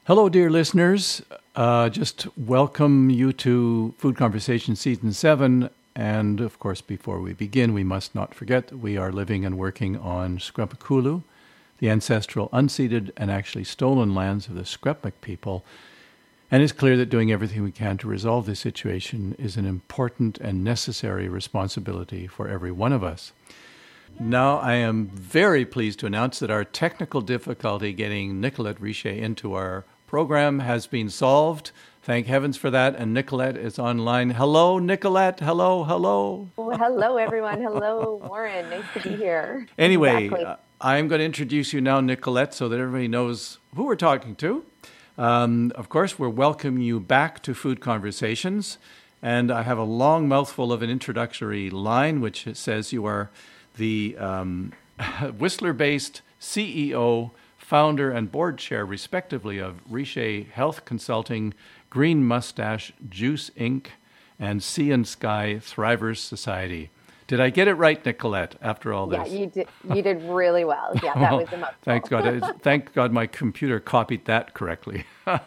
Hello, dear listeners. Just welcome you to Food Conversation Season 7. And of course, before we begin, we must not forget that we are living and working on Scrapakulu, the ancestral, unceded, and actually stolen lands of the Scrapmak people. And it's clear that doing everything we can to resolve this situation is an important and necessary responsibility for every one of us. Now, I am very pleased to announce that our technical difficulty getting Nicolette Richer into our program has been solved. Thank heavens for that. And Nicolette is online. Hello, Nicolette. Hello, hello. Well, hello, everyone. Hello, Warren. Nice to be here. Anyway, I'm going to introduce you now, Nicolette, so that everybody knows who we're talking to. Of course, we're welcoming you back to Food Conversations. And I have a long mouthful of an introductory line, which says you are the Whistler-based CEO, founder, and board chair, respectively, of Richer Health Consulting, Green Mustache, Juice Inc., and Sea and Sky Thrivers Society. Did I get it right, Nicolette, after all this? Yeah, you did really well. Yeah, that was a mouthful. Thank God. Thank God my computer copied that correctly.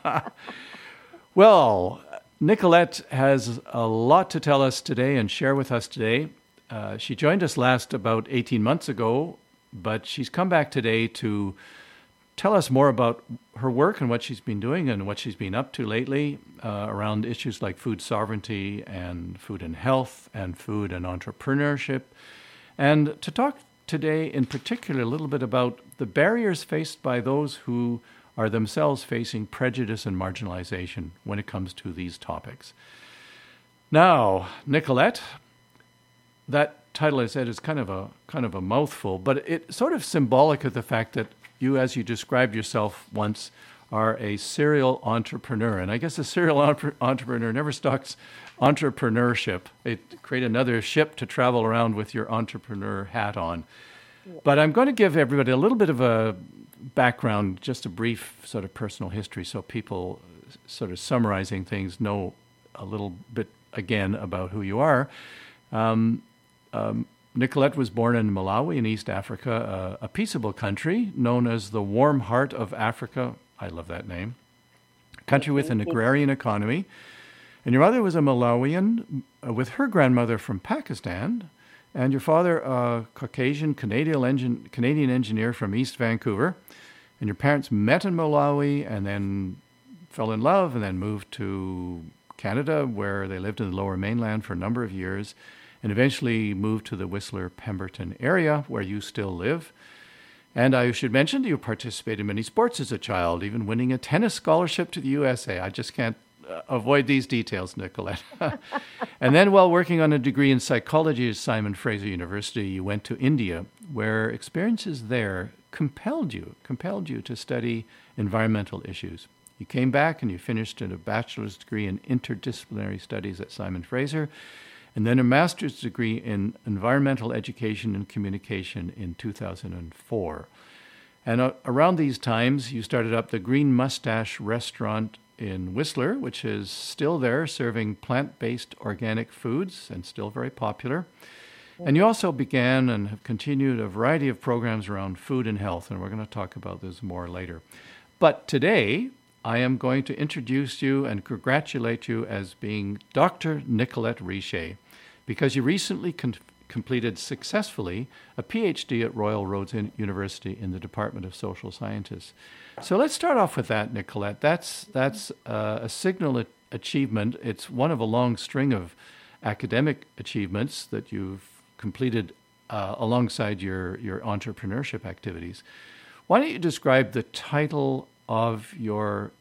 Well, Nicolette has a lot to tell us today and share with us today. She joined us last about 18 months ago, but she's come back today to tell us more about her work and what she's been doing and what she's been up to lately around issues like food sovereignty and food and health and food and entrepreneurship. And to talk today in particular a little bit about the barriers faced by those who are themselves facing prejudice and marginalization when it comes to these topics. Now, Nicolette, that title I said is kind of a mouthful, but it's sort of symbolic of the fact that you, as you described yourself once, are a serial entrepreneur. And I guess a serial entrepreneur never stops entrepreneurship. It create another ship to travel around with your entrepreneur hat on. But I'm going to give everybody a little bit of a background, just a brief sort of personal history, so people sort of summarizing things know a little bit again about who you are. Nicolette was born in Malawi in East Africa, a peaceable country known as the Warm Heart of Africa. I love that name. A country with an agrarian economy. And your mother was a Malawian with her grandmother from Pakistan, and your father a Caucasian Canadian engineer from East Vancouver. And your parents met in Malawi and then fell in love and then moved to Canada, where they lived in the Lower Mainland for a number of years, and eventually moved to the Whistler-Pemberton area, where you still live. And I should mention that you participated in many sports as a child, even winning a tennis scholarship to the USA. I just can't avoid these details, Nicolette. And then while working on a degree in psychology at Simon Fraser University, you went to India, where experiences there compelled you to study environmental issues. You came back and you finished a bachelor's degree in interdisciplinary studies at Simon Fraser, and then a master's degree in environmental education and communication in 2004. And around these times, you started up the Green Mustache restaurant in Whistler, which is still there, serving plant-based organic foods and still very popular. And you also began and have continued a variety of programs around food and health, and we're going to talk about this more later. But today, I am going to introduce you and congratulate you as being Dr. Nicolette Richer, because you recently completed successfully a PhD at Royal Roads University in the Department of Social Sciences. So let's start off with that, Nicolette. That's a signal achievement. It's one of a long string of academic achievements that you've completed alongside your entrepreneurship activities. Why don't you describe the title of your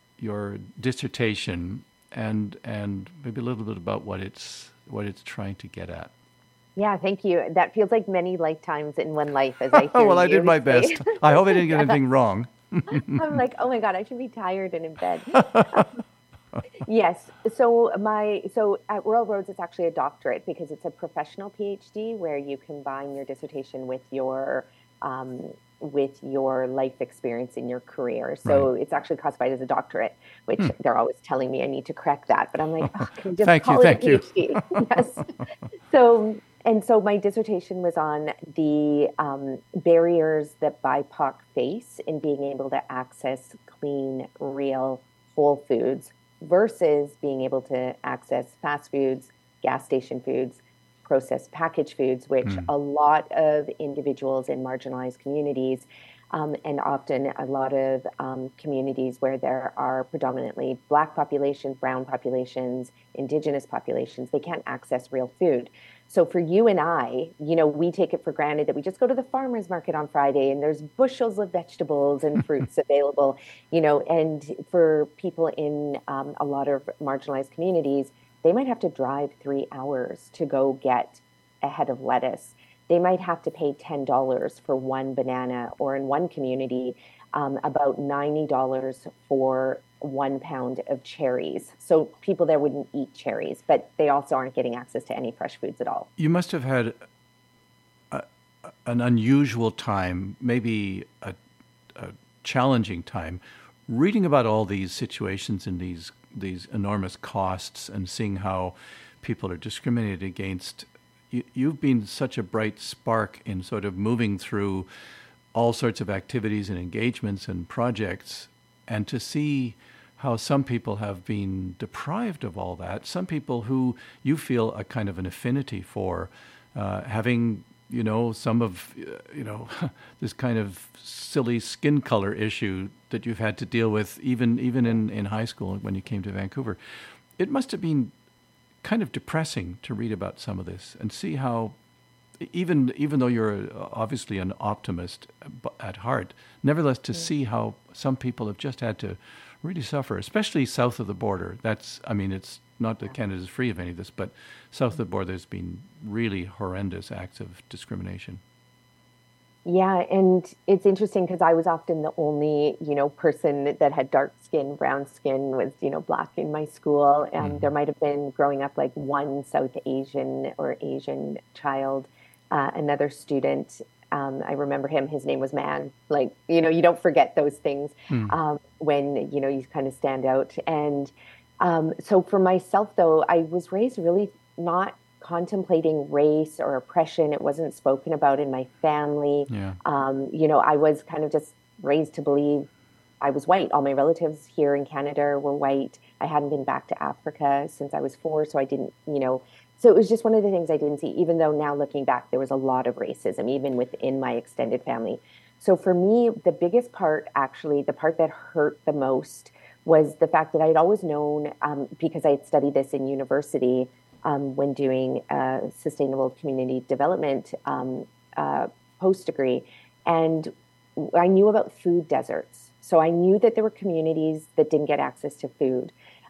dissertation and maybe a little bit about what it's trying to get at? Yeah, thank you. That feels like many lifetimes in one life, as I hear Well, I did my say. best. I hope I didn't get anything wrong. I'm like, oh my God, I should be tired and in bed. Yes. So at Royal Roads, it's actually a doctorate because it's a professional PhD where you combine your dissertation with your life experience in your career. So Right. it's actually classified as a doctorate, which they're always telling me I need to correct that. But I'm like, oh, can we just Thank call you, it a PhD? Yes. So my dissertation was on the barriers that BIPOC face in being able to access clean, real, whole foods versus being able to access fast foods, gas station foods, processed packaged foods, which Mm. a lot of individuals in marginalized communities, and often a lot of communities where there are predominantly Black populations, brown populations, Indigenous populations, they can't access real food. So for you and I, we take it for granted that we just go to the farmer's market on Friday and there's bushels of vegetables and fruits available, and for people in a lot of marginalized communities, they might have to drive 3 hours to go get a head of lettuce. They might have to pay $10 for one banana, or in one community, about $90 for 1 pound of cherries. So people there wouldn't eat cherries, but they also aren't getting access to any fresh foods at all. You must have had an unusual time, maybe a challenging time, reading about all these situations and these enormous costs and seeing how people are discriminated against. You've been such a bright spark in sort of moving through all sorts of activities and engagements and projects, and to see how some people have been deprived of all that, some people who you feel a kind of an affinity for, having, some of, this kind of silly skin color issue that you've had to deal with even in high school when you came to Vancouver. It must have been kind of depressing to read about some of this and see how, even though you're obviously an optimist at heart, nevertheless to see how some people have just had to really suffer, especially south of the border. It's not that Canada's free of any of this, but south of the border there's been really horrendous acts of discrimination. Yeah, and it's interesting because I was often the only, person that had dark skin, brown skin, was, Black in my school. And there might have been, growing up, like one South Asian or Asian child, another student. I remember him, his name was Man. Like, you don't forget those things when, you kind of stand out. And so for myself, though, I was raised really not contemplating race or oppression. It wasn't spoken about in my family. Yeah. I was kind of just raised to believe I was white. All my relatives here in Canada were white. I hadn't been back to Africa since I was 4, so I didn't, so it was just one of the things I didn't see, even though now looking back, there was a lot of racism, even within my extended family. So for me, the biggest part, actually, the part that hurt the most was the fact that I had always known, because I had studied this in university, when doing sustainable community development post degree. And I knew about food deserts. So I knew that there were communities that didn't get access to food.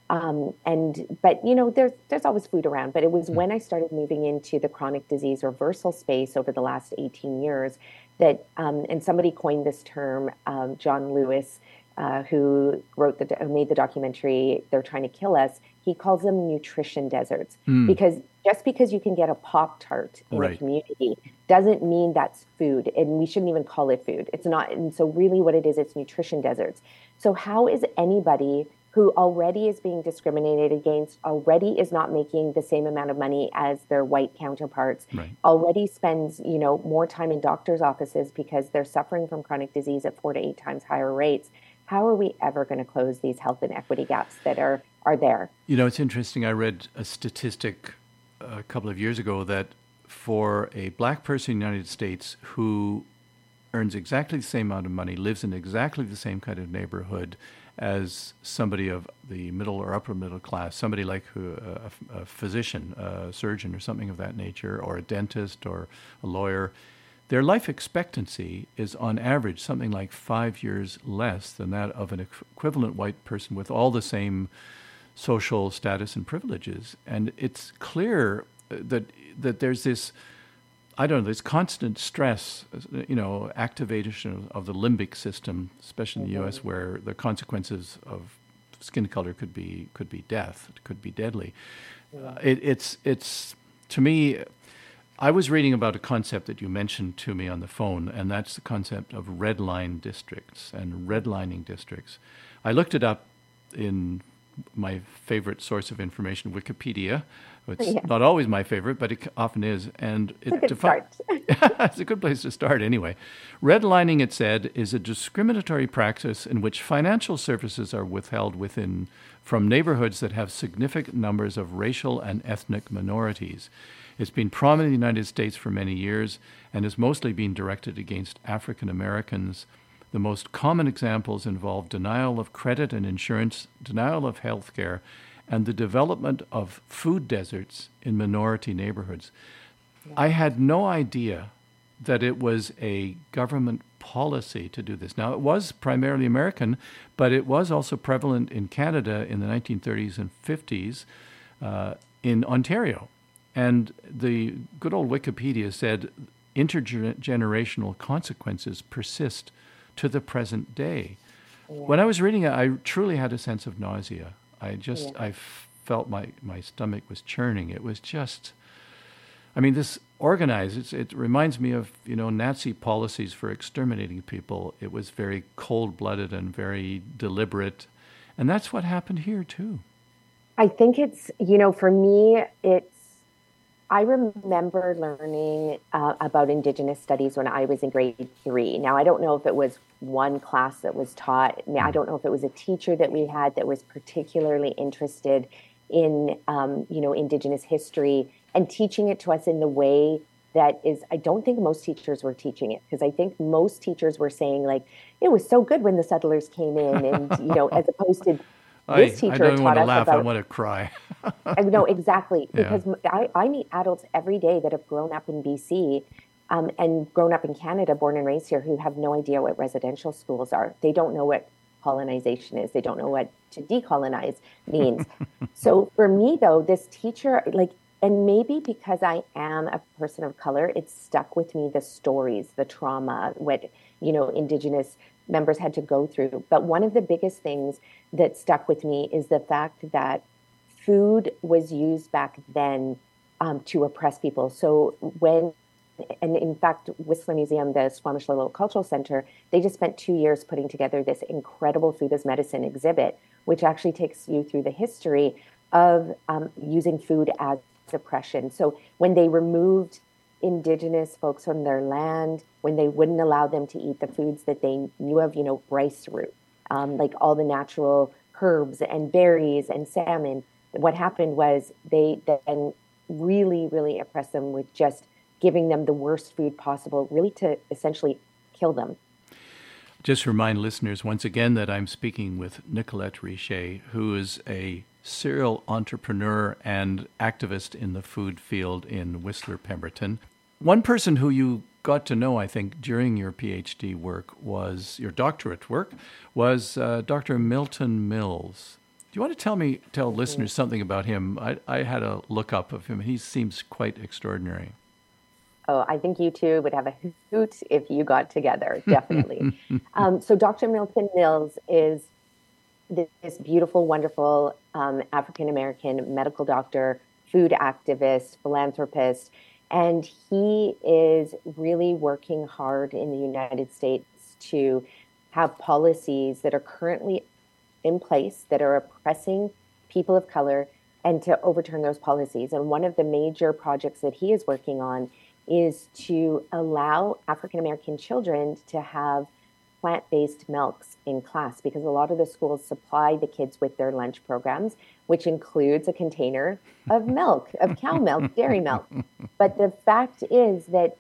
But there's always food around. But it was when I started moving into the chronic disease reversal space over the last 18 years that, and somebody coined this term, John Lewis, who made the documentary They're Trying to Kill Us. He calls them nutrition deserts because just because you can get a Pop-Tart in a community doesn't mean that's food, and we shouldn't even call it food. It's not. And so really what it is, it's nutrition deserts. So how is anybody who already is being discriminated against, already is not making the same amount of money as their white counterparts, already spends, more time in doctors' offices because they're suffering from chronic disease at 4 to 8 times higher rates? How are we ever going to close these health inequity gaps that are there? It's interesting. I read a statistic a couple of years ago that for a Black person in the United States who earns exactly the same amount of money, lives in exactly the same kind of neighborhood as somebody of the middle or upper middle class, somebody like a physician, a surgeon or something of that nature, or a dentist or a lawyer, their life expectancy is on average something like 5 years less than that of an equivalent white person with all the same social status and privileges. And it's clear that there's this, this constant stress, activation of the limbic system, especially in the U.S., where the consequences of skin color could be death, it could be deadly. It's to me, I was reading about a concept that you mentioned to me on the phone, and that's the concept of red line districts and redlining districts. I looked it up in my favorite source of information, Wikipedia. It's Yeah. not always my favorite, but it often is. And It's a good start. it's a good place to start anyway. Redlining, it said, is a discriminatory practice in which financial services are withheld from neighborhoods that have significant numbers of racial and ethnic minorities. It's been prominent in the United States for many years and has mostly been directed against African Americans. The most common examples involve denial of credit and insurance, denial of health care, and the development of food deserts in minority neighborhoods. Yeah. I had no idea that it was a government policy to do this. Now, it was primarily American, but it was also prevalent in Canada in the 1930s and 50s in Ontario. And the good old Wikipedia said intergenerational consequences persist to the present day. Yeah. When I was reading it, I truly had a sense of nausea. I felt my stomach was churning. It was just, this organized, it reminds me of, Nazi policies for exterminating people. It was very cold-blooded and very deliberate. And that's what happened here, too. I think it's, for me, I remember learning about Indigenous studies when I was in grade 3. Now, I don't know if it was one class that was taught. I don't know if it was a teacher that we had that was particularly interested in, Indigenous history and teaching it to us in the way that is, I don't think most teachers were teaching it, because I think most teachers were saying, like, it was so good when the settlers came in and, as opposed to this teacher I don't taught want to us laugh. about, I want to cry. No, exactly. Yeah. Because I meet adults every day that have grown up in BC and grown up in Canada, born and raised here, who have no idea what residential schools are. They don't know what colonization is. They don't know what to decolonize means. So for me, though, this teacher, and maybe because I am a person of color, it stuck with me, the stories, the trauma, what, Indigenous members had to go through. But one of the biggest things that stuck with me is the fact that food was used back then to oppress people. So and in fact, Whistler Museum, the Squamish-Lillo Cultural Center, they just spent 2 years putting together this incredible food as medicine exhibit, which actually takes you through the history of using food as oppression. So when they removed Indigenous folks from their land, when they wouldn't allow them to eat the foods that they knew of, rice root, like all the natural herbs and berries and salmon, what happened was they then really, really oppressed them with just giving them the worst food possible, really to essentially kill them. Just remind listeners once again that I'm speaking with Nicolette Richer, who is a serial entrepreneur and activist in the food field in Whistler, Pemberton. One person who you got to know, I think, during your PhD work your doctorate work, was Dr. Milton Mills. Do you want to tell listeners something about him? I had a look up of him. He seems quite extraordinary. Oh, I think you two would have a hoot if you got together, definitely. So Dr. Milton Mills is this beautiful, wonderful African-American medical doctor, food activist, philanthropist, and he is really working hard in the United States to have policies that are currently in place that are oppressing people of color and to overturn those policies. And one of the major projects that he is working on is to allow African-American children to have plant-based milks in class, because a lot of the schools supply the kids with their lunch programs, which includes a container of milk, of cow milk, dairy milk. But the fact is that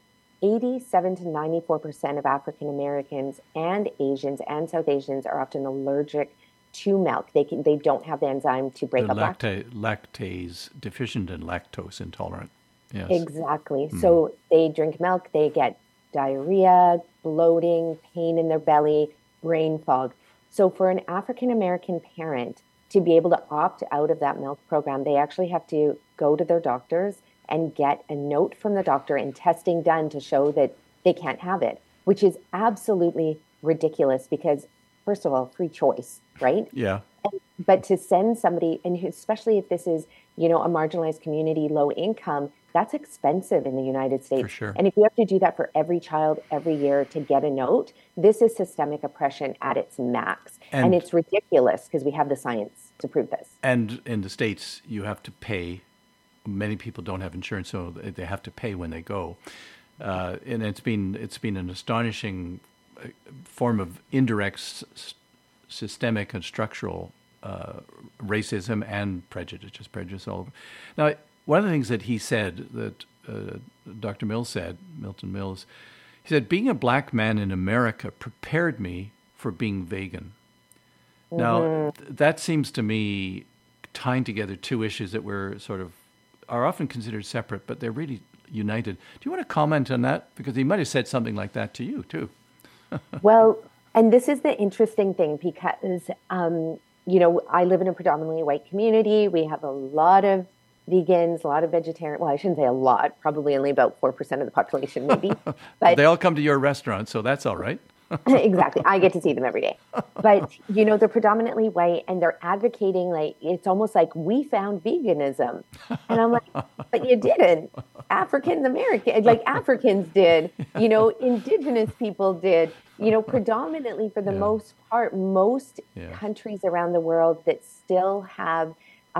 87 to 94% of African Americans and Asians and South Asians are often allergic to milk. They don't have the enzyme to break up lactase deficient and lactose intolerant. Yes. Exactly. So they drink milk, they get diarrhea, bloating, pain in their belly, brain fog. So for an African American parent to be able to opt out of that milk program, they actually have to go to their doctors and get a note from the doctor and testing done to show that they can't have it, which is absolutely ridiculous because, first of all, free choice, right? Yeah. But to send somebody, and especially if this is, a marginalized community, low income, that's expensive in the United States. For sure. And if you have to do that for every child every year to get a note, this is systemic oppression at its max. And it's ridiculous because we have the science. to prove this. And in the States, you have to pay. Many people don't have insurance, so they have to pay when they go. And it's been an astonishing form of indirect, systemic, and structural racism and prejudice, just prejudice all over. Now, one of the things that he said, that Dr. Mills said, Milton Mills, he said, being a black man in America prepared me for being vegan. Mm-hmm. Now, that seems to me tying together two issues that are often considered separate, but they're really united. Do you want to comment on that? Because he might have said something like that to you, too. Well, and this is the interesting thing because, I live in a predominantly white community. We have a lot of vegans, a lot of vegetarian. Well, I shouldn't say a lot, probably only about 4% of the population, maybe. But they all come to your restaurant, so that's all right. Exactly. I get to see them every day. But, they're predominantly white and they're advocating, like, it's almost like we found veganism. And I'm like, but you didn't. African American, like Africans did, indigenous people did, predominantly for the most part, most countries around the world that still have,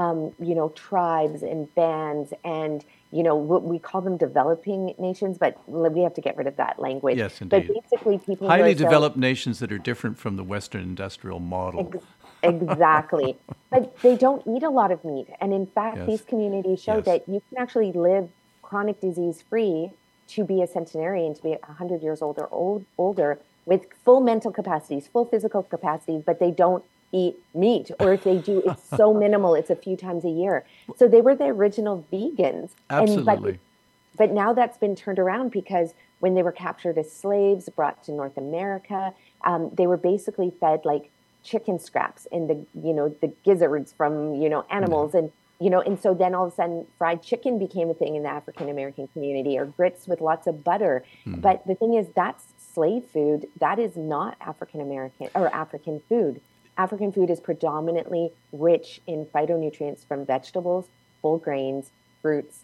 tribes and bands and, what we call them developing nations, but we have to get rid of that language. Yes, indeed. But basically people highly developed nations that are different from the Western industrial model. Exactly. But they don't eat a lot of meat. And in fact, these communities show that you can actually live chronic disease free to be a centenarian, to be 100 years old or older with full mental capacities, full physical capacities, but they don't eat meat, or if they do, it's so minimal, it's a few times a year. So they were the original vegans. Absolutely. But now that's been turned around because when they were captured as slaves, brought to North America, they were basically fed like chicken scraps and the gizzards from, animals. And so then all of a sudden fried chicken became a thing in the African American community, or grits with lots of butter. But the thing is, that's slave food. That is not African American or African food. African food is predominantly rich in phytonutrients from vegetables, whole grains, fruits,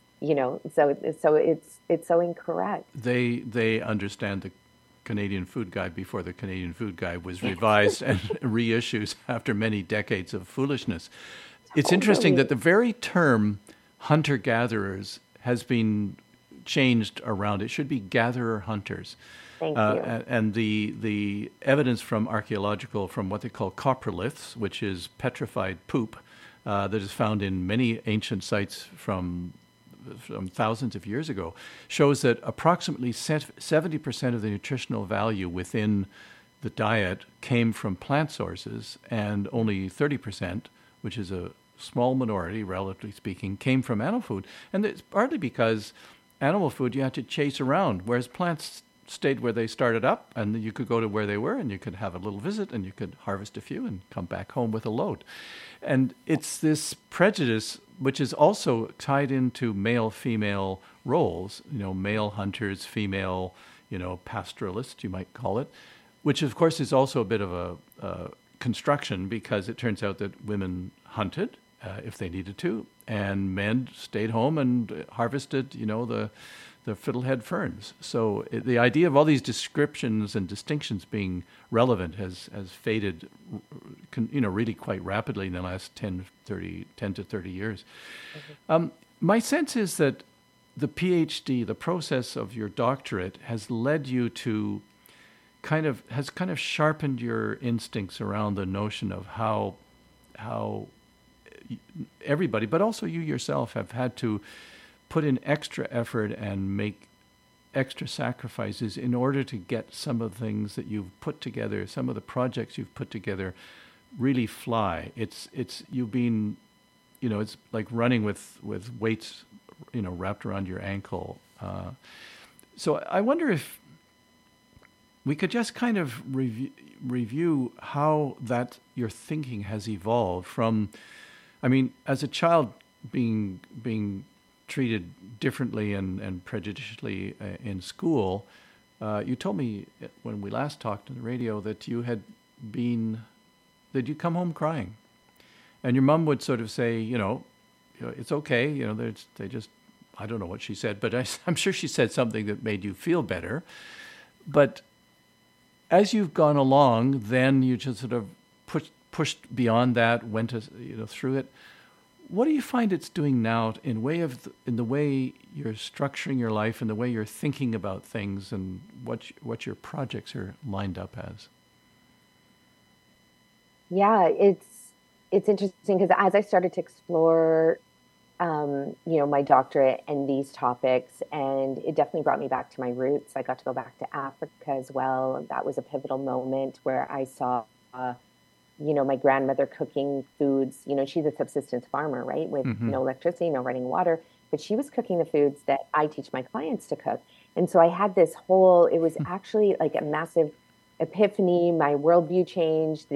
so it's so incorrect. They understand the Canadian Food Guide before the Canadian Food Guide was revised and reissued after many decades of foolishness. It's interesting that the very term hunter-gatherers has been changed around. It should be gatherer-hunters. Thank you. And the evidence from what they call coproliths, which is petrified poop, that is found in many ancient sites from thousands of years ago, shows that approximately 70% of the nutritional value within the diet came from plant sources, and only 30%, which is a small minority, relatively speaking, came from animal food. And it's partly because animal food you had to chase around, whereas plants stayed where they started up, and you could go to where they were, and you could have a little visit, and you could harvest a few and come back home with a load. And it's this prejudice, which is also tied into male-female roles, male hunters, female, pastoralists, you might call it, which of course is also a bit of a construction, because it turns out that women hunted if they needed to, and men stayed home and harvested, the fiddlehead ferns. So the idea of all these descriptions and distinctions being relevant has faded, really quite rapidly in the last 10 to 30 years. Mm-hmm. My sense is that the PhD, the process of your doctorate, has led you to has sharpened your instincts around the notion of how everybody, but also you yourself, have had to put in extra effort and make extra sacrifices in order to get some of the things that you've put together, some of the projects you've put together, really fly. It's you've been, it's like running with weights, wrapped around your ankle. So I wonder if we could just kind of review how that your thinking has evolved from, as a child being treated differently and prejudicially in school. You told me when we last talked on the radio that you come home crying, and your mom would sort of say, it's okay, they just, I don't know what she said, but I'm sure she said something that made you feel better. But as you've gone along, then you just sort of pushed beyond that, went through it. What do you find it's doing now in the way you're structuring your life and the way you're thinking about things and what your projects are lined up as? Yeah, it's interesting because as I started to explore, my doctorate and these topics, and it definitely brought me back to my roots. I got to go back to Africa as well. That was a pivotal moment where I saw my grandmother cooking foods. She's a subsistence farmer, right? With Mm-hmm. no electricity, no running water, but she was cooking the foods that I teach my clients to cook. And so I had it was actually like a massive epiphany. My worldview changed.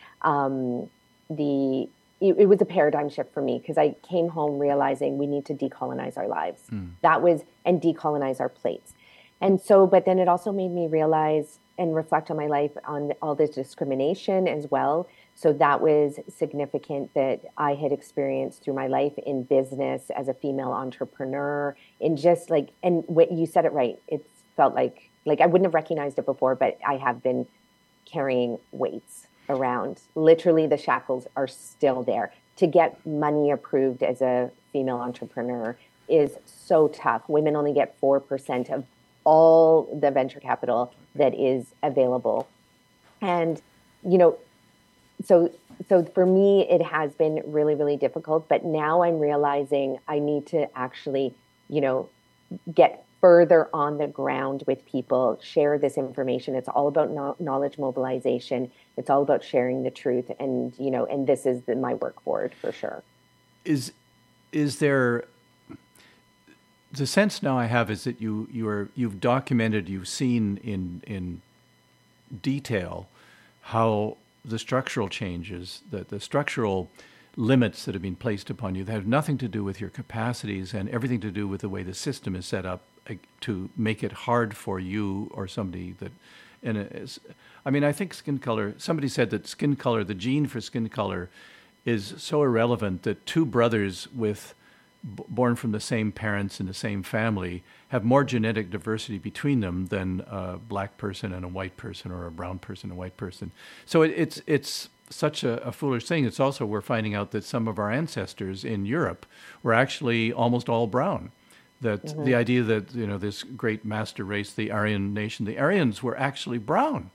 It was a paradigm shift for me because I came home realizing we need to decolonize our lives. And decolonize our plates. And so, but then it also made me realize and reflect on my life on all this discrimination as well. So that was significant that I had experienced through my life in business as a female entrepreneur, in just like, and what you said it right. It felt like I wouldn't have recognized it before, but I have been carrying weights around. Literally, the shackles are still there. To get money approved as a female entrepreneur is so tough. Women only get 4% of all the venture capital that is available. And, so for me, it has been really, really difficult. But now I'm realizing I need to actually, get further on the ground with people, share this information. It's all about knowledge mobilization. It's all about sharing the truth. And, and this is my work forward for sure. Is there the sense now I have is that you've documented, you've seen in detail how the structural changes, the structural limits that have been placed upon you that have nothing to do with your capacities and everything to do with the way the system is set up to make it hard for you or somebody that, I think skin color, somebody said that skin color, the gene for skin color is so irrelevant that two brothers born from the same parents in the same family have more genetic diversity between them than a black person and a white person or a brown person and a white person. So it's such a foolish thing. It's also, we're finding out that some of our ancestors in Europe were actually almost all brown. That the idea that, this great master race, the Aryan nation, the Aryans were actually brown.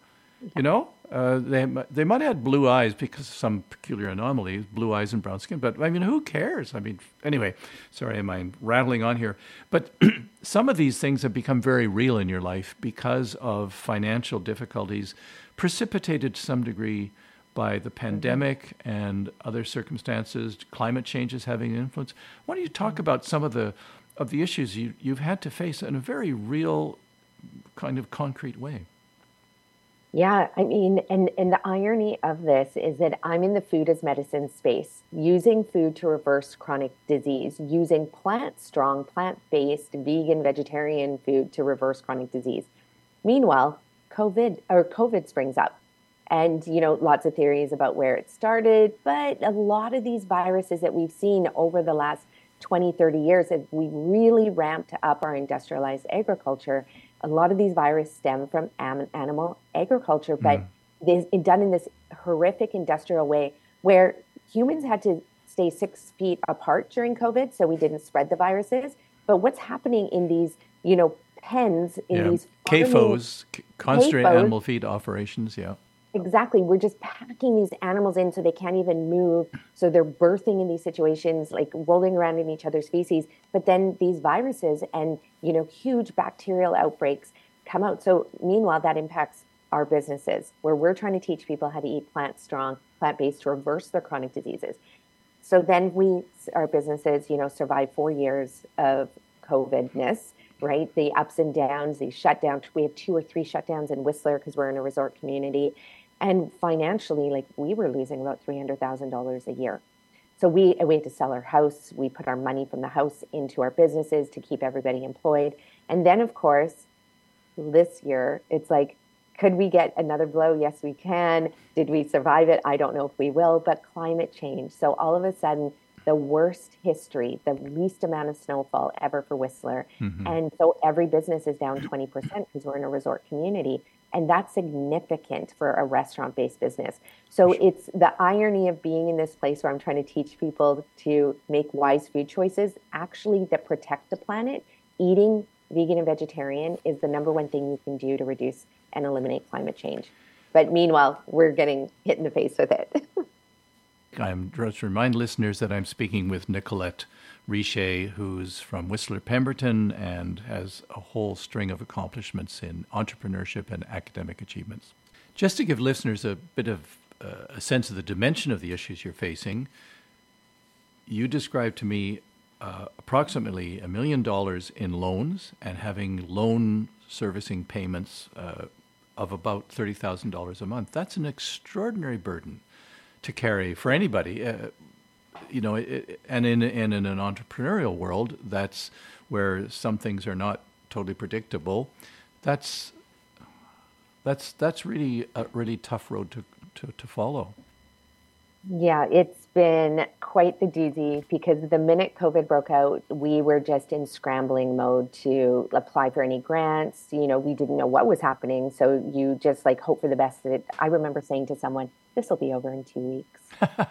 They might have had blue eyes because of some peculiar anomaly, blue eyes and brown skin. But who cares? Anyway, sorry, I'm rattling on here. But some of these things have become very real in your life because of financial difficulties, precipitated to some degree by the pandemic and other circumstances. Climate change is having an influence. Why don't you talk about some of the issues you've had to face in a very real, kind of concrete way? Yeah, and the irony of this is that I'm in the food as medicine space, using food to reverse chronic disease, using plant-strong, plant-based, vegan, vegetarian food to reverse chronic disease. Meanwhile, COVID springs up. And, lots of theories about where it started, but a lot of these viruses that we've seen over the last 20, 30 years, if we really ramped up our industrialized agriculture, a lot of these viruses stem from animal agriculture, but done in this horrific industrial way where humans had to stay 6 feet apart during COVID so we didn't spread the viruses. But what's happening in these, pens, in these CAFOs, concentrated animal feed operations, Exactly. We're just packing these animals in so they can't even move. So they're birthing in these situations, like rolling around in each other's feces. But then these viruses and, huge bacterial outbreaks come out. So meanwhile, that impacts our businesses where we're trying to teach people how to eat plant-based to reverse their chronic diseases. So then our businesses, survive 4 years of COVID-ness, right? The ups and downs, the shutdowns. We have 2 or 3 shutdowns in Whistler because we're in a resort community. And financially, we were losing about $300,000 a year. So we had to sell our house. We put our money from the house into our businesses to keep everybody employed. And then, of course, this year, it's like, could we get another blow? Yes, we can. Did we survive it? I don't know if we will, but climate change. So all of a sudden, the worst history, the least amount of snowfall ever for Whistler. And so every business is down 20% because we're in a resort community. And that's significant for a restaurant-based business. So it's the irony of being in this place where I'm trying to teach people to make wise food choices, actually that protect the planet. Eating vegan and vegetarian is the number one thing you can do to reduce and eliminate climate change. But meanwhile, we're getting hit in the face with it. I'm just to remind listeners that I'm speaking with Nicolette Richer, who's from Whistler Pemberton and has a whole string of accomplishments in entrepreneurship and academic achievements. Just to give listeners a bit of a sense of the dimension of the issues you're facing, you described to me approximately $1 million in loans and having loan servicing payments of about $30,000 a month. That's an extraordinary burden to carry for anybody, and in an entrepreneurial world, that's where some things are not totally predictable. That's really a really tough road to follow. Yeah, it's been quite the doozy because the minute COVID broke out, we were just in scrambling mode to apply for any grants. We didn't know what was happening. So you just hope for the best. I remember saying to someone, this will be over in 2 weeks,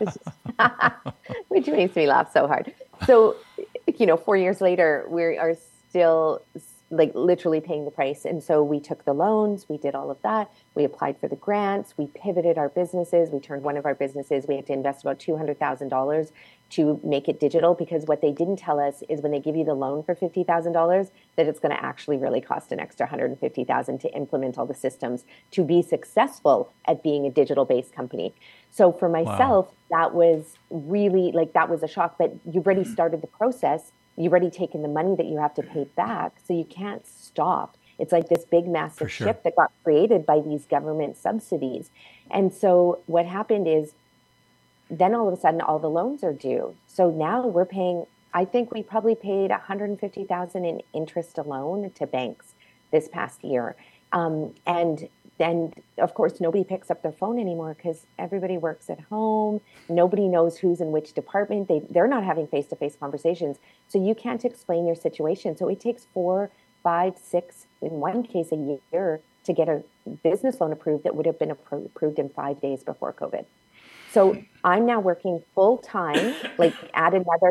which makes me laugh so hard. So, 4 years later, we are still literally paying the price. And so we took the loans, we did all of that. We applied for the grants, we pivoted our businesses. We turned one of our businesses, we had to invest about $200,000 to make it digital, because what they didn't tell us is when they give you the loan for $50,000, that it's going to actually really cost an extra $150,000 to implement all the systems to be successful at being a digital-based company. So for myself, That was really that was a shock, but you've already started the process. You've already taken the money that you have to pay back, so you can't stop. It's like this big, massive ship that got created by these government subsidies. And so what happened is then all of a sudden all the loans are due. So now we're paying, I think we probably paid $150,000 in interest alone to banks this past year. And then, of course, nobody picks up their phone anymore because everybody works at home. Nobody knows who's in which department. They're not having face-to-face conversations. So you can't explain your situation. So it takes 4, 5, 6, in one case, a year to get a business loan approved that would have been approved in 5 days before COVID. So I'm now working full-time, add another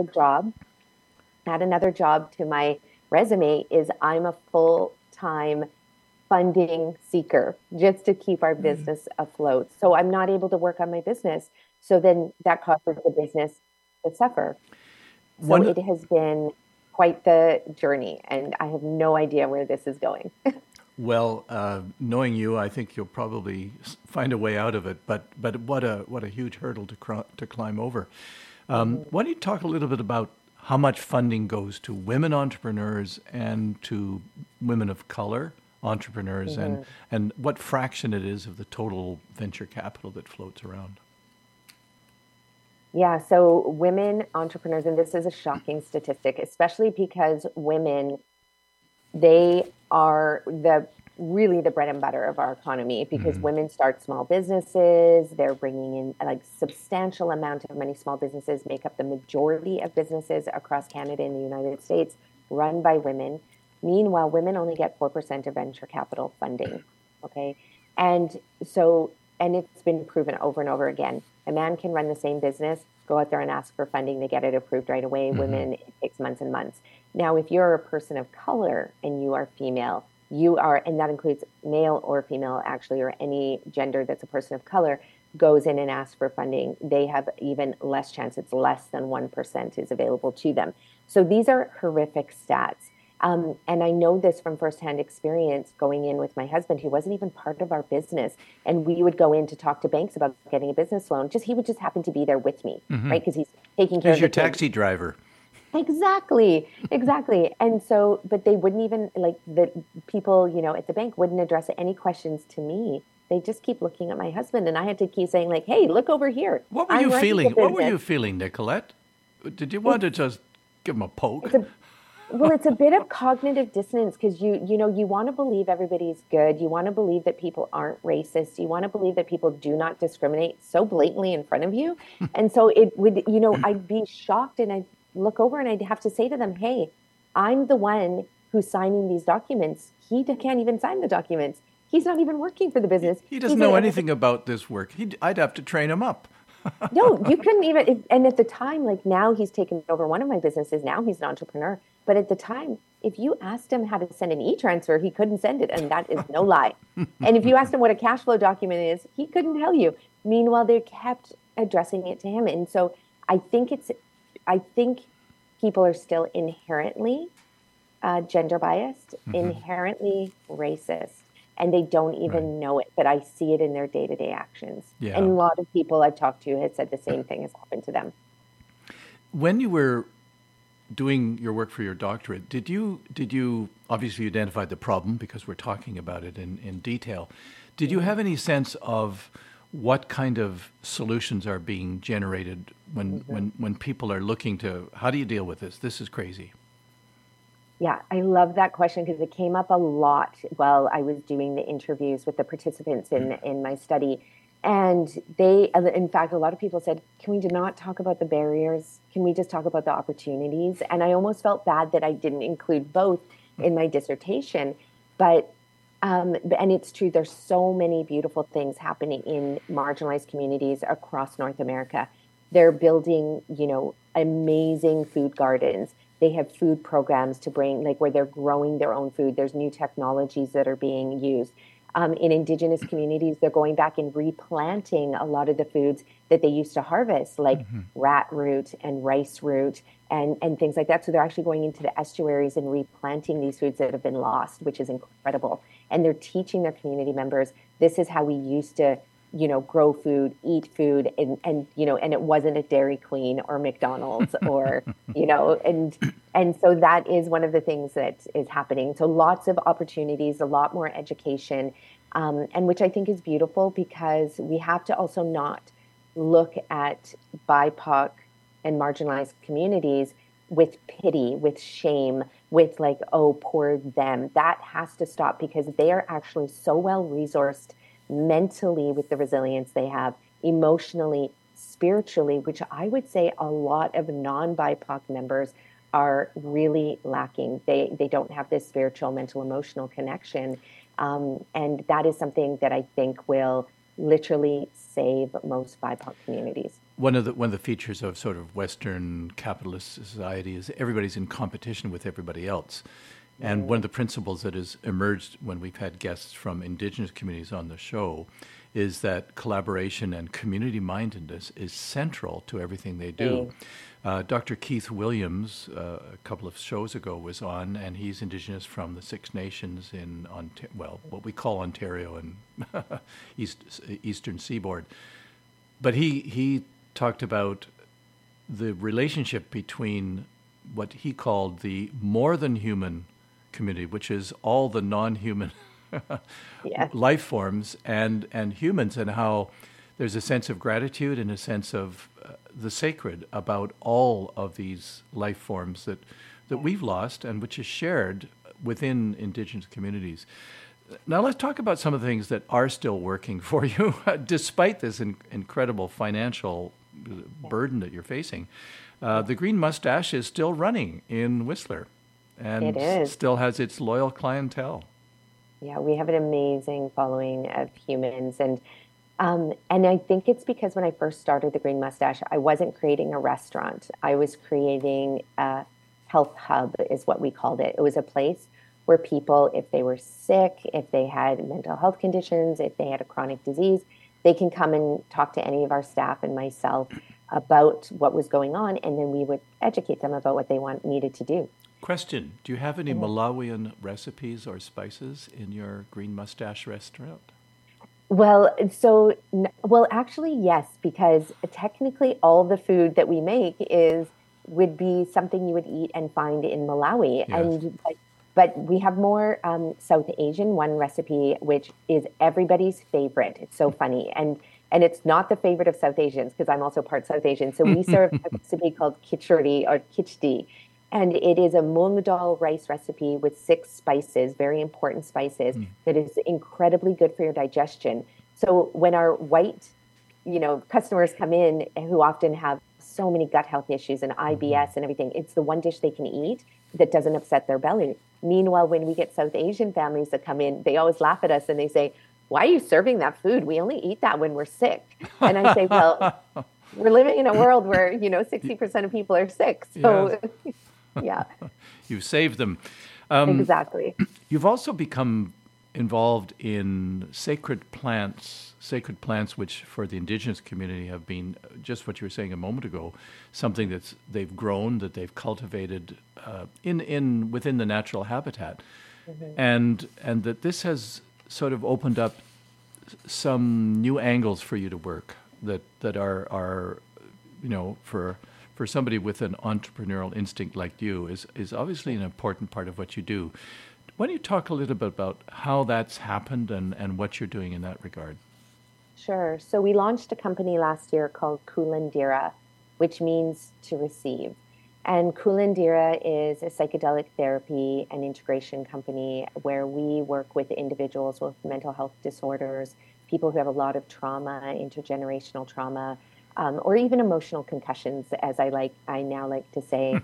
job to my resume is I'm a full-time funding seeker just to keep our business afloat. So I'm not able to work on my business. So then that causes the business to suffer. So it has been quite the journey, and I have no idea where this is going. Well, knowing you, I think you'll probably find a way out of it. But what a huge hurdle to climb over. Why don't you talk a little bit about how much funding goes to women entrepreneurs and to women of color entrepreneurs, and what fraction it is of the total venture capital that floats around? Yeah, so women entrepreneurs, and this is a shocking statistic, especially because women, they are really the bread and butter of our economy, because women start small businesses. They're bringing in substantial amount of money. Small businesses make up the majority of businesses across Canada and the United States run by women. Meanwhile, women only get 4% of venture capital funding. Okay. And it's been proven over and over again. A man can run the same business, go out there and ask for funding. They get it approved right away. Women, it takes months and months. Now, if you're a person of color and you are female, and that includes male or female, actually, or any gender that's a person of color, goes in and asks for funding, they have even less chance. It's less than 1% is available to them. So these are horrific stats. And I know this from firsthand experience going in with my husband, who wasn't even part of our business. And we would go in to talk to banks about getting a business loan. He would just happen to be there with me, right? Because he's taking care of your taxi driver. Exactly. And so, but they wouldn't even, the people, at the bank wouldn't address any questions to me. They just keep looking at my husband. And I had to keep saying hey, look over here. What were you feeling? What were you feeling, Nicolette? Did you want to just give him a poke? Well, it's a bit of cognitive dissonance because you want to believe everybody's good. You want to believe that people aren't racist. You want to believe that people do not discriminate so blatantly in front of you. And so it would, I'd be shocked and I'd look over and I'd have to say to them, hey, I'm the one who's signing these documents. He can't even sign the documents. He's not even working for the business. He doesn't know anything about this work. I'd have to train him up. No, you couldn't even. And at the time, like now he's taken over one of my businesses. Now he's an entrepreneur. But at the time, if you asked him how to send an e-transfer, he couldn't send it. And that is no lie. And if you asked him what a cash flow document is, he couldn't tell you. Meanwhile, they kept addressing it to him. And so I think people are still inherently gender biased, inherently racist, and they don't even know it. But I see it in their day-to-day actions. Yeah. And a lot of people I've talked to have said the same thing has happened to them. When you were doing your work for your doctorate, did you obviously identified the problem because we're talking about it in detail. Did you have any sense of what kind of solutions are being generated when people are looking to, how do you deal with this? This is crazy. Yeah, I love that question because it came up a lot while I was doing the interviews with the participants in my study. And in fact, a lot of people said, can we not talk about the barriers? Can we just talk about the opportunities? And I almost felt bad that I didn't include both in my dissertation. But, and it's true, there's so many beautiful things happening in marginalized communities across North America. They're building, amazing food gardens. They have food programs to bring, like where they're growing their own food. There's new technologies that are being used. In Indigenous communities, they're going back and replanting a lot of the foods that they used to harvest, like rat root and rice root and things like that. So they're actually going into the estuaries and replanting these foods that have been lost, which is incredible. And they're teaching their community members, this is how we used to, grow food, eat food, and it wasn't a Dairy Queen or McDonald's or, and so that is one of the things that is happening. So lots of opportunities, a lot more education, and which I think is beautiful because we have to also not look at BIPOC and marginalized communities with pity, with shame, with like, oh, poor them. That has to stop because they are actually so well resourced mentally with the resilience they have, emotionally, spiritually, which I would say a lot of non-BIPOC members are really lacking. They don't have this spiritual, mental, emotional connection. And that is something that I think will literally save most BIPOC communities. One of the features of sort of Western capitalist society is everybody's in competition with everybody else. And one of the principles that has emerged when we've had guests from Indigenous communities on the show is that collaboration and community mindedness is central to everything they do. Dr. Keith Williams, a couple of shows ago, was on, and he's Indigenous from the Six Nations in, what we call Ontario and Eastern Seaboard. But he talked about the relationship between what he called the more than human community, which is all the non-human life forms and humans, and how there's a sense of gratitude and a sense of the sacred about all of these life forms that we've lost and which is shared within Indigenous communities. Now let's talk about some of the things that are still working for you, despite this incredible financial burden that you're facing. The Green Mustache is still running in Whistler. And it still has its loyal clientele. Yeah, we have an amazing following of humans. And I think it's because when I first started the Green Mustache, I wasn't creating a restaurant. I was creating a health hub is what we called it. It was a place where people, if they were sick, if they had mental health conditions, if they had a chronic disease, they can come and talk to any of our staff and myself about what was going on. And then we would educate them about what they needed to do. Question, do you have any Malawian recipes or spices in your Green Mustache restaurant? Well, actually, yes, because technically all the food that we make would be something you would eat and find in Malawi. Yes. But we have more South Asian, one recipe, which is everybody's favorite. It's so funny. And it's not the favorite of South Asians because I'm also part South Asian. So we serve a recipe called khichdi or khichdi. And it is a mung dal rice recipe with 6 spices, very important spices, that is incredibly good for your digestion. So when our white, customers come in who often have so many gut health issues and IBS and everything. It's the one dish they can eat that doesn't upset their belly. Meanwhile, when we get South Asian families that come in, they always laugh at us and they say, why are you serving that food? We only eat that when we're sick. And I say, well, we're living in a world where, 60% of people are sick. So, yeah. You saved them. Exactly. You've also become involved in sacred plants, which for the Indigenous community have been just what you were saying a moment ago, something they've grown, that they've cultivated within the natural habitat, and that this has sort of opened up some new angles for you to work that are for somebody with an entrepreneurial instinct like you is obviously an important part of what you do. Why don't you talk a little bit about how that's happened and what you're doing in that regard? Sure. So we launched a company last year called Kulandira, which means to receive. And Kulandira is a psychedelic therapy and integration company where we work with individuals with mental health disorders, people who have a lot of trauma, intergenerational trauma, or even emotional concussions, as I now like to say,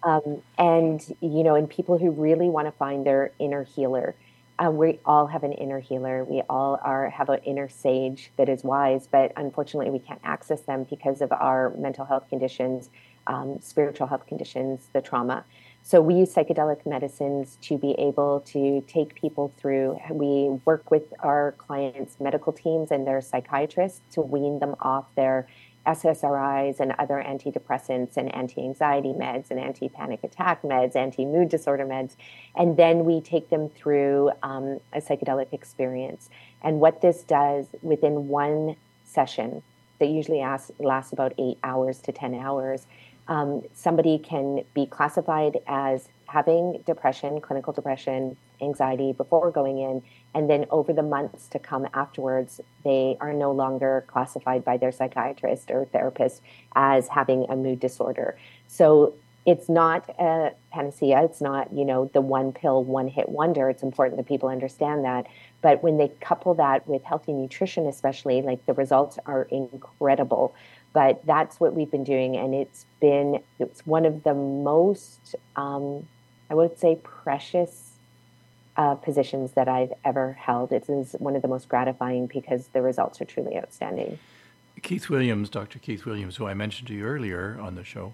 and people who really want to find their inner healer. We all have an inner healer. We all have an inner sage that is wise, but unfortunately, we can't access them because of our mental health conditions, spiritual health conditions, the trauma. So we use psychedelic medicines to be able to take people through. We work with our clients' medical teams and their psychiatrists to wean them off their SSRIs and other antidepressants and anti-anxiety meds and anti-panic attack meds, anti-mood disorder meds. And then we take them through a psychedelic experience. And what this does within one session that usually lasts about 8 hours to 10 hours, somebody can be classified as having depression, clinical depression, anxiety before going in, and then over the months to come afterwards, they are no longer classified by their psychiatrist or therapist as having a mood disorder. So it's not a panacea. It's not, the one pill, one hit wonder. It's important that people understand that. But when they couple that with healthy nutrition, especially, like the results are incredible. But that's what we've been doing. And it's one of the most, I would say, precious positions that I've ever held. It is one of the most gratifying because the results are truly outstanding. Dr. Keith Williams, who I mentioned to you earlier on the show,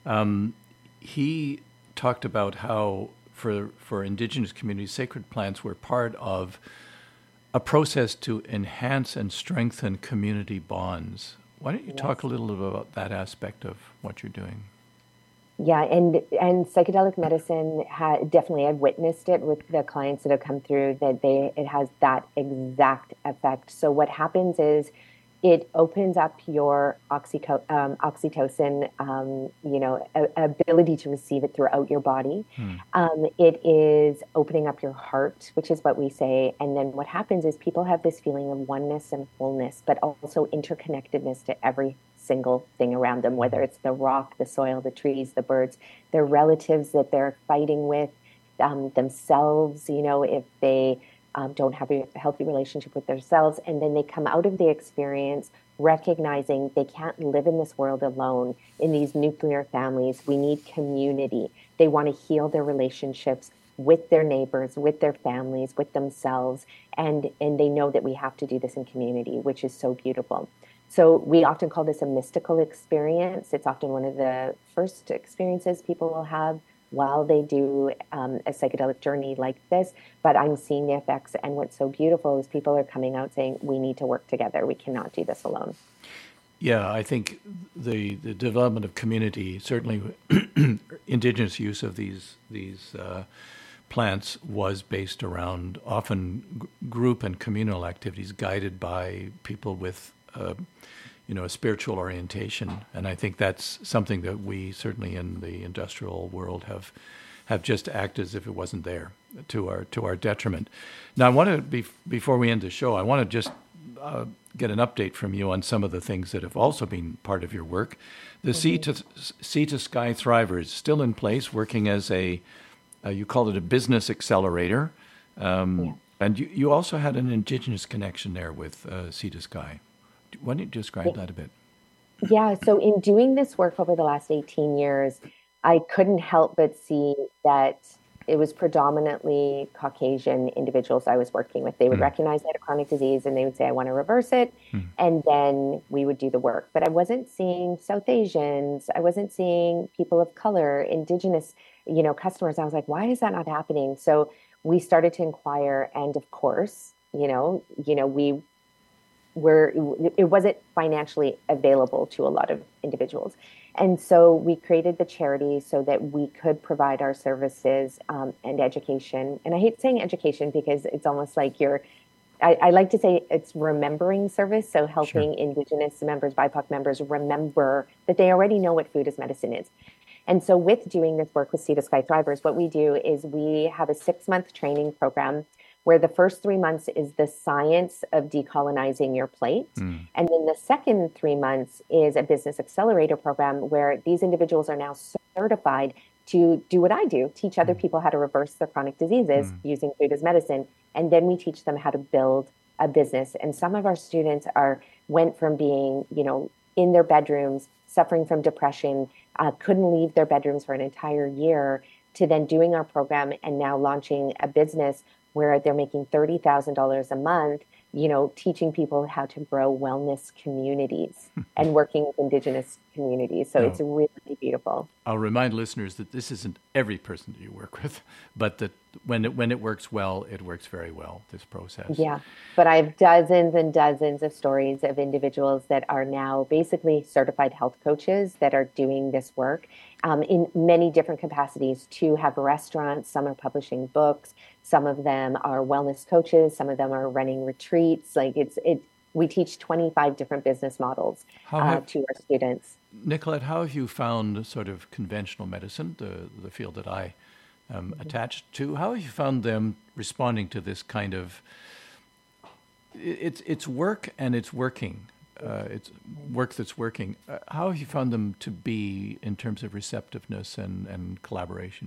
he talked about how for Indigenous communities, sacred plants were part of a process to enhance and strengthen community bonds. Why don't you talk a little bit about that aspect of what you're doing? Yeah, and psychedelic medicine definitely, I've witnessed it with the clients that have come through that it has that exact effect. So what happens is it opens up your oxytocin, ability to receive it throughout your body. It is opening up your heart, which is what we say. And then what happens is people have this feeling of oneness and wholeness, but also interconnectedness to every single thing around them, whether it's the rock, the soil, the trees, the birds, their relatives that they're fighting with, themselves, if they don't have a healthy relationship with themselves. And then they come out of the experience recognizing they can't live in this world alone in these nuclear families. We need community. They want to heal their relationships with their neighbors, with their families, with themselves. And they know that we have to do this in community, which is so beautiful. So we often call this a mystical experience. It's often one of the first experiences people will have while they do a psychedelic journey like this. But I'm seeing the effects. And what's so beautiful is people are coming out saying, we need to work together. We cannot do this alone. Yeah, I think the development of community, certainly Indigenous use of these plants was based around often group and communal activities guided by people with a spiritual orientation, and I think that's something that we certainly in the industrial world have just acted as if it wasn't there, to our detriment. Now, I want to before we end the show, I want to just get an update from you on some of the things that have also been part of your work. The Sea to Sky Thrivers still in place, working as you called it a business accelerator, and you also had an Indigenous connection there with Sea to Sky. Why don't you describe that a bit? Yeah, so in doing this work over the last 18 years, I couldn't help but see that it was predominantly Caucasian individuals I was working with. They would Mm, recognize they had a chronic disease and they would say, I want to reverse it. mm, And then we would do the work. But I wasn't seeing South Asians. I wasn't seeing people of color, indigenous, customers. I was like, why is that not happening? So we started to inquire. And of course, we where it wasn't financially available to a lot of individuals. And so we created the charity so that we could provide our services and education. And I hate saying education because it's almost like I like to say it's remembering service. So sure. helping Indigenous members, BIPOC members remember that they already know what food as medicine is. And so with doing this work with Sea to Sky Thrivers, what we do is we have a 6-month training program where the first 3 months is the science of decolonizing your plate. Mm, And then the second 3 months is a business accelerator program where these individuals are now certified to do what I do, teach other mm, people how to reverse their chronic diseases mm. using food as medicine. And then we teach them how to build a business. And some of our students went from being, in their bedrooms, suffering from depression, couldn't leave their bedrooms for an entire year, to then doing our program and now launching a business where they're making $30,000 a month, teaching people how to grow wellness communities and working with Indigenous communities. So No, it's really beautiful. I'll remind listeners that this isn't every person that you work with, but that when it works well, it works very well, this process. Yeah. But I have dozens and dozens of stories of individuals that are now basically certified health coaches that are doing this work in many different capacities. To have restaurants, some are publishing books, some of them are wellness coaches, some of them are running retreats. Like we teach 25 different business models How have to our students. Nicolette, how have you found sort of conventional medicine, the field that I attached to? How have you found them responding to this kind of it's work and it's working? It's work that's working. How have you found them to be in terms of receptiveness and collaboration?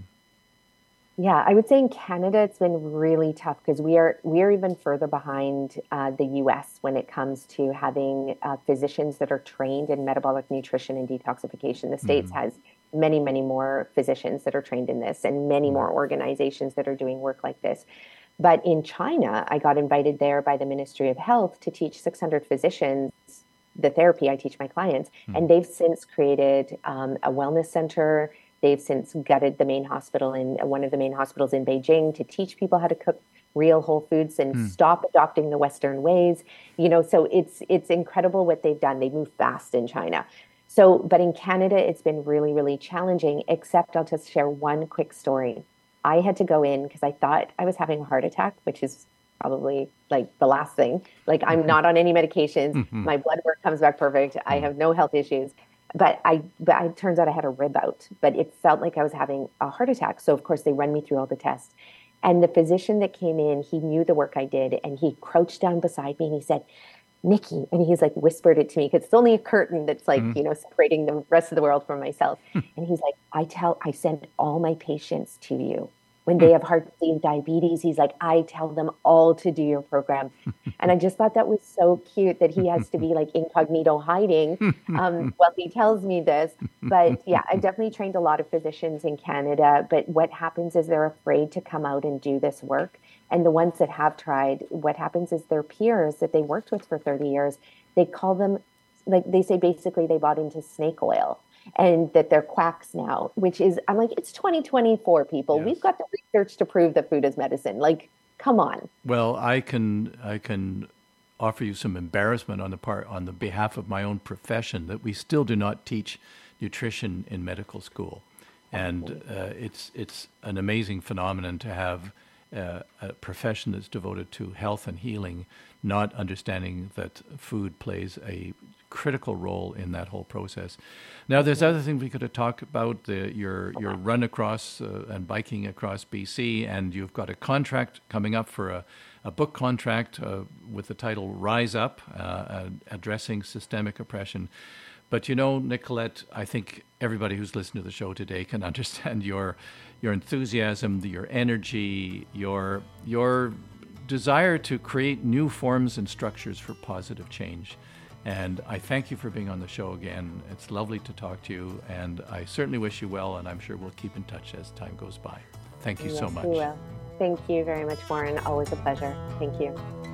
Yeah, I would say in Canada it's been really tough because we are even further behind the U.S. when it comes to having physicians that are trained in metabolic nutrition and detoxification. The States Mm, has many, many more physicians that are trained in this and many mm, more organizations that are doing work like this. But in China, I got invited there by the Ministry of Health to teach 600 physicians the therapy I teach my clients, mm, and they've since created a wellness center. They've since gutted the main hospital in one of the main hospitals in Beijing to teach people how to cook real whole foods and mm. stop adopting the Western ways. So it's incredible what they've done. They move fast in China. So, but in Canada, it's been really, really challenging, except I'll just share one quick story. I had to go in because I thought I was having a heart attack, which is probably like the last thing. Like I'm not on any medications. Mhm. My blood work comes back perfect. I Mm. have no health issues. But it turns out I had a rib out, but it felt like I was having a heart attack. So of course they run me through all the tests. And the physician that came in, he knew the work I did, and he crouched down beside me and he said, Nikki, and he's like whispered it to me because it's only a curtain that's like, Mm. separating the rest of the world from myself. And he's like, I send all my patients to you. When they have heart disease, diabetes, he's like, I tell them all to do your program. And I just thought that was so cute that he has to be like incognito hiding while he tells me this. But yeah, I've definitely trained a lot of physicians in Canada. But what happens is they're afraid to come out and do this work. And the ones that have tried, what happens is their peers that they worked with for 30 years, they call them, like they say basically they bought into snake oil and that they're quacks now, which is, I'm like, it's 2024, people. We've Yes. got the research to prove that food is medicine. Like, come on. Well, I can offer you some embarrassment on the behalf of my own profession that we still do not teach nutrition in medical school, and it's an amazing phenomenon to have a profession that's devoted to health and healing, not understanding that food plays a critical role in that whole process. Now, there's other things we could have talked about, your run across and biking across BC, and you've got a contract coming up for a book contract with the title Rise Up, Addressing Systemic Oppression. But Nicolette, I think everybody who's listened to the show today can understand your enthusiasm, your energy, your desire to create new forms and structures for positive change. And I thank you for being on the show again. It's lovely to talk to you, and I certainly wish you well, and I'm sure we'll keep in touch as time goes by. Thank you so much. We will. Thank you very much, Warren. Always a pleasure. Thank you.